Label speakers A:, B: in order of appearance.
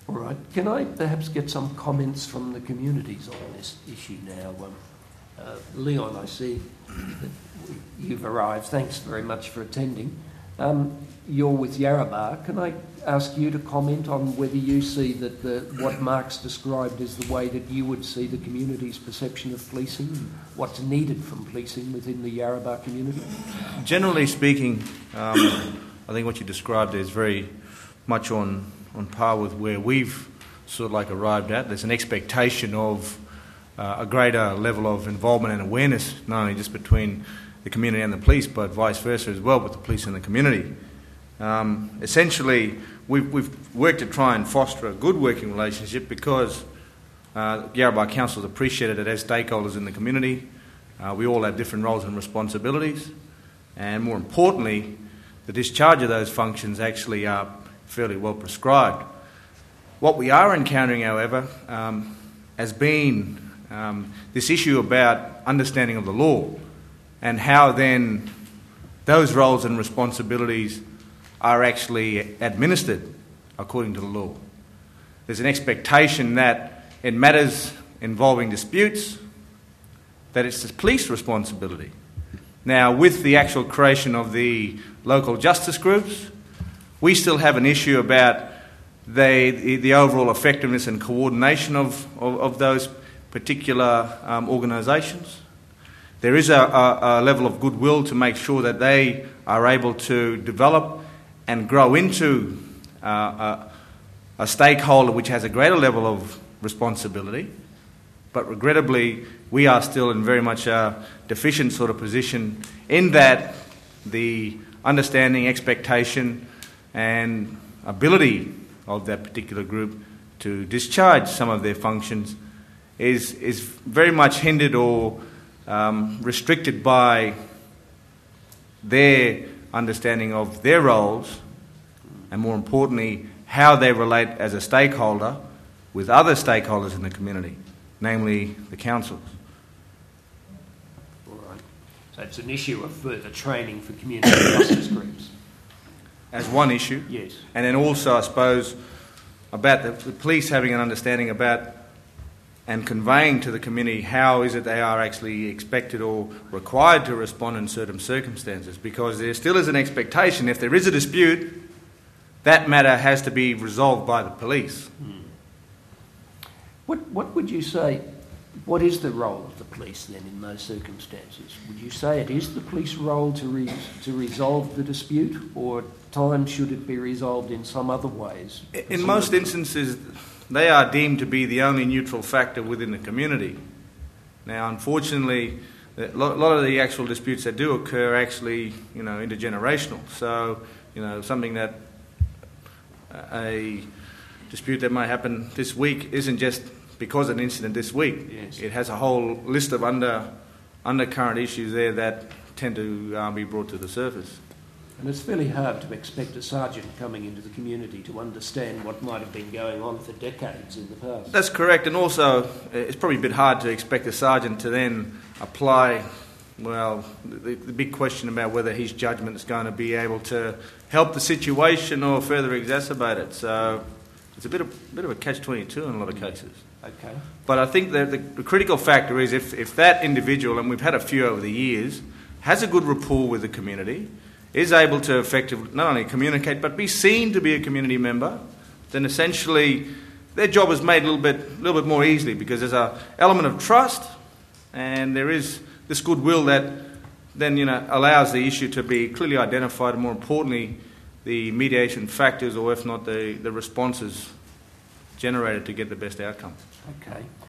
A: All right. Can I perhaps get some comments from the communities on this issue now? Leon, I see that you've arrived. Thanks very much for attending. You're with Yarrabah. Can I ask you to comment on whether you see that what Mark's described as the way that you would see the community's perception of policing, and what's needed from policing within the Yarrabah community?
B: Generally speaking, I think what you described is very much on par with where we've sort of like arrived at. There's an expectation of a greater level of involvement and awareness, not only just between the community and the police, but vice versa as well with the police and the community. Essentially, we've worked to try and foster a good working relationship because Yarrabah Council has appreciated it as stakeholders in the community. We all have different roles and responsibilities, and more importantly, the discharge of those functions actually are fairly well prescribed. What we are encountering, however, has been this issue about understanding of the law and how then those roles and responsibilities are actually administered according to the law. There's an expectation that in matters involving disputes, that it's the police responsibility. Now, with the actual creation of the local justice groups, we still have an issue about the overall effectiveness and coordination of those particular organisations. There is a level of goodwill to make sure that they are able to develop and grow into a stakeholder which has a greater level of responsibility. But regrettably, we are still in very much a deficient sort of position in that the understanding, expectation and ability of that particular group to discharge some of their functions is very much hindered or restricted by their understanding of their roles and, more importantly, how they relate as a stakeholder with other stakeholders in the community, namely the councils.
A: All right. So it's an issue of further training for community justice groups.
B: As one issue.
A: Yes.
B: And then also, I suppose, about the police having an understanding about and conveying to the community how is it they are actually expected or required to respond in certain circumstances, because there still is an expectation if there is a dispute, that matter has to be resolved by the police.
A: What would you say, what is the role of the police then in those circumstances? Would you say it is the police role to resolve the dispute, or at times should it be resolved in some other ways?
B: In most instances, they are deemed to be the only neutral factor within the community. Now, unfortunately, a lot of the actual disputes that do occur are actually, intergenerational. So, something that a dispute that might happen this week isn't just because of an incident this week.
A: Yes.
B: It has a whole list of undercurrent issues there that tend to be brought to the surface.
A: And it's fairly hard to expect a sergeant coming into the community to understand what might have been going on for decades in the past.
B: That's correct, and also it's probably a bit hard to expect a sergeant to then apply, the big question about whether his judgment is going to be able to help the situation or further exacerbate it. So it's a bit of a catch-22 in a lot of cases.
A: Okay.
B: But I think that the critical factor is if that individual, and we've had a few over the years, has a good rapport with the community, is able to effectively not only communicate but be seen to be a community member, then essentially their job is made a little bit more easily, because there's an element of trust and there is this goodwill that then allows the issue to be clearly identified, and more importantly the mediation factors, or if not the responses generated to get the best outcome.
A: Okay.